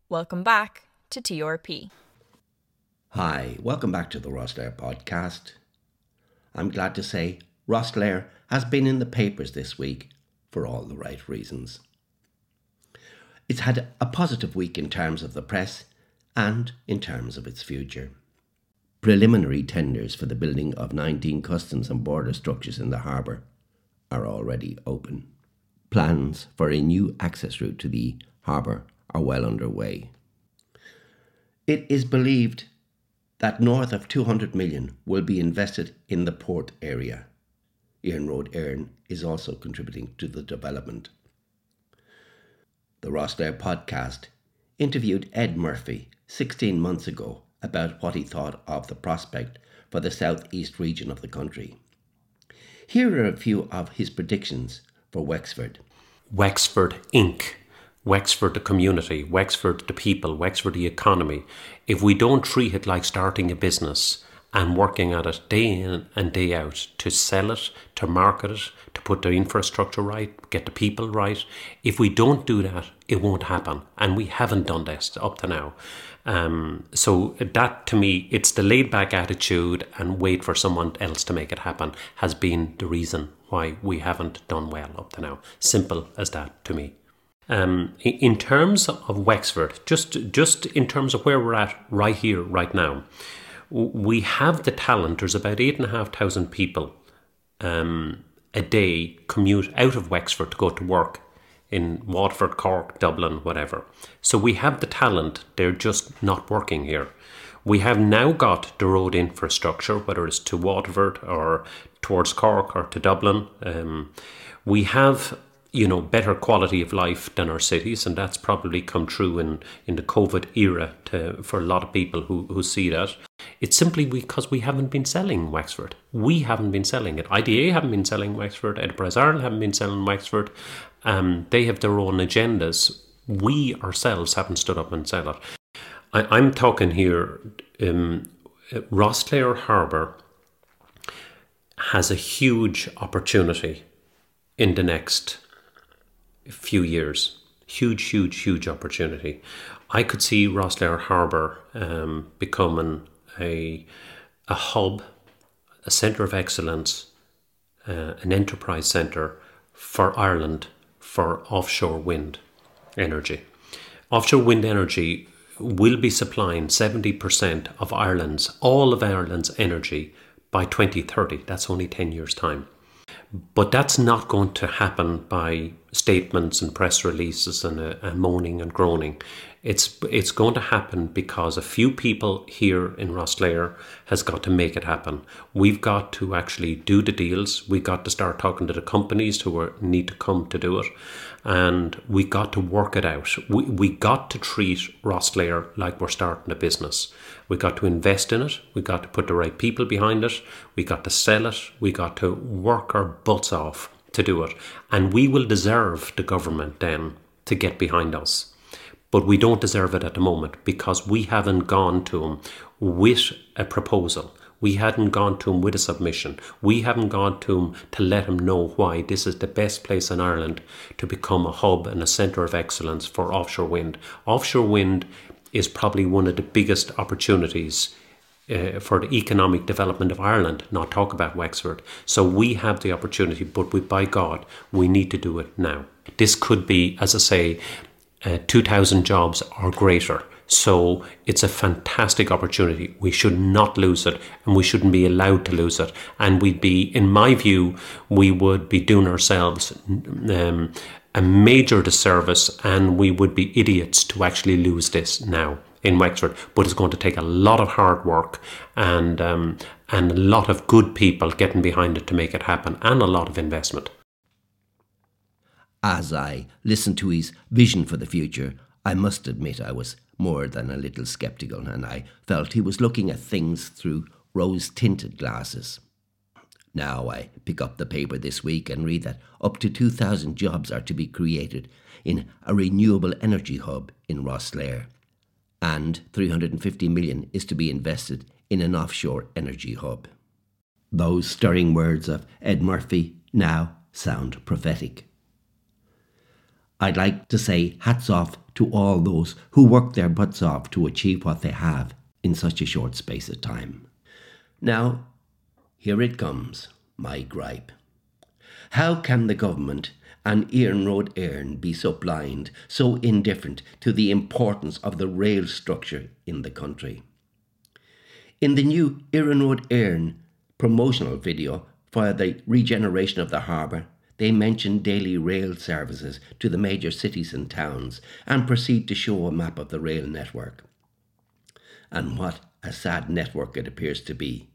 Welcome back to TRP. Hi, welcome back to the Rosslare podcast. I'm glad to say Rosslare has been in the papers this week for all the right reasons. It's had a positive week in terms of the press and in terms of its future. Preliminary tenders for the building of 19 customs and border structures in the harbour are already open. Plans for a new access route to the harbour are well underway. It is believed that north of 200 million will be invested in the port area. Iarnród Éireann is also contributing to the development. The Rosslare podcast interviewed Ed Murphy 16 months ago about what he thought of the prospect for the southeast region of the country. Here are a few of his predictions for Wexford. Wexford Inc., Wexford the community, Wexford the people, Wexford the economy. If we don't treat it like starting a business and working at it day in and day out to sell it, to market it, to put the infrastructure right, get the people right, if we don't do that, it won't happen. And we haven't done this up to now. So that, to me, it's the laid back attitude and wait for someone else to make it happen has been the reason why we haven't done well up to now. Simple as that to me. In terms of Wexford, just in terms of where we're at right here, right now, we have the talent. There's about 8,500 people a day commute out of Wexford to go to work in Waterford, Cork, Dublin, whatever. So we have the talent, they're just not working here. We have now got the road infrastructure, whether it's to Waterford or towards Cork or to Dublin. We have, better quality of life than our cities, and that's probably come true in the COVID era for a lot of people who see that. It's simply because we haven't been selling Wexford. We haven't been selling it. IDA haven't been selling Wexford. Enterprise Ireland haven't been selling Wexford. They have their own agendas. We ourselves haven't stood up and said it. I'm talking here, Rosslare Harbour has a huge opportunity in the next few years. Huge opportunity. I could see Rosslare Harbour becoming a hub, a centre of excellence, an enterprise centre for Ireland for offshore wind energy. Offshore wind energy will be supplying 70% of all of Ireland's energy by 2030. That's only 10 years' time. But that's not going to happen by statements and press releases and moaning and groaning. It's going to happen because a few people here in Rosslare has got to make it happen. We've got to actually do the deals. We've got to start talking to the companies who need to come to do it. And we got to work it out. We got to treat Rosslare like we're starting a business. We got to invest in it. We got to put the right people behind it. We got to sell it. We got to work our butts off to do it. And we will deserve the government then to get behind us. But we don't deserve it at the moment because we haven't gone to them with a proposal. We hadn't gone to him with a submission. We haven't gone to him to let him know why this is the best place in Ireland to become a hub and a centre of excellence for offshore wind. Offshore wind is probably one of the biggest opportunities for the economic development of Ireland, not talk about Wexford. So we have the opportunity, but by God, we need to do it now. This could be, as I say, 2,000 jobs or greater. So it's a fantastic opportunity. We should not lose it, and we shouldn't be allowed to lose it. And we'd be, in my view, we would be doing ourselves a major disservice, and we would be idiots to actually lose this now in Wexford. But it's going to take a lot of hard work and a lot of good people getting behind it to make it happen, and a lot of investment. As I listened to his vision for the future, I must admit I was more than a little sceptical, and I felt he was looking at things through rose-tinted glasses. Now I pick up the paper this week and read that up to 2,000 jobs are to be created in a renewable energy hub in Rosslare, and 350 million is to be invested in an offshore energy hub. Those stirring words of Ed Murphy now sound prophetic. I'd like to say hats off to all those who work their butts off to achieve what they have in such a short space of time. Now, here it comes, my gripe. How can the government and Iarnród Éireann be so blind, so indifferent to the importance of the rail structure in the country? In the new Iarnród Éireann promotional video for the regeneration of the harbour, they mention daily rail services to the major cities and towns and proceed to show a map of the rail network. And what a sad network it appears to be.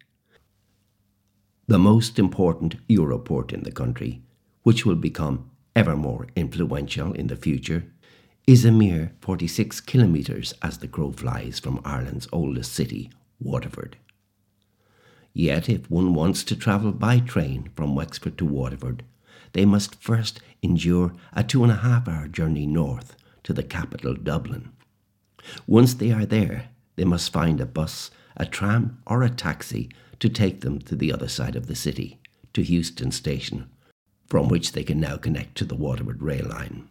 The most important Europort in the country, which will become ever more influential in the future, is a mere 46 kilometres as the crow flies from Ireland's oldest city, Waterford. Yet if one wants to travel by train from Wexford to Waterford, they must first endure a 2.5-hour journey north to the capital, Dublin. Once they are there, they must find a bus, a tram or a taxi to take them to the other side of the city, to Euston Station, from which they can now connect to the Waterford rail line.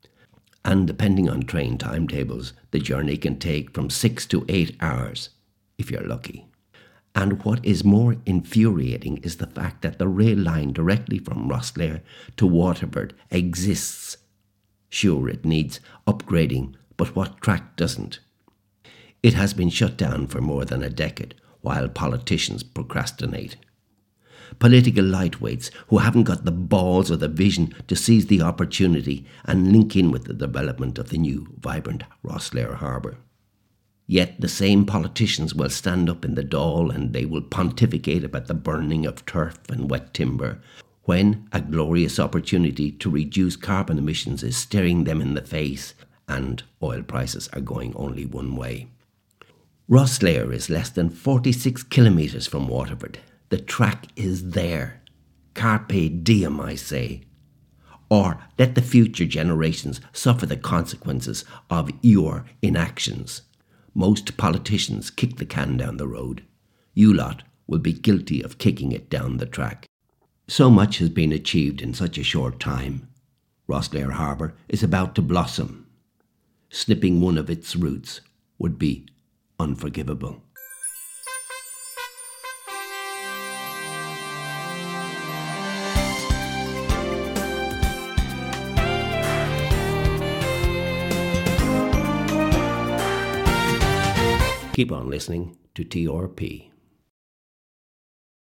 And depending on train timetables, the journey can take from 6 to 8 hours, if you're lucky. And what is more infuriating is the fact that the rail line directly from Rosslare to Waterford exists. Sure, it needs upgrading, but what track doesn't? It has been shut down for more than a decade, while politicians procrastinate. Political lightweights who haven't got the balls or the vision to seize the opportunity and link in with the development of the new, vibrant Rosslare Harbour. Yet the same politicians will stand up in the Dáil and they will pontificate about the burning of turf and wet timber, when a glorious opportunity to reduce carbon emissions is staring them in the face and oil prices are going only one way. Rosslare is less than 46 kilometres from Waterford. The track is there. Carpe diem, I say. Or let the future generations suffer the consequences of your inactions. Most politicians kick the can down the road. You lot will be guilty of kicking it down the track. So much has been achieved in such a short time. Rosslare Harbour is about to blossom. Snipping one of its roots would be unforgivable. Keep on listening to TRP.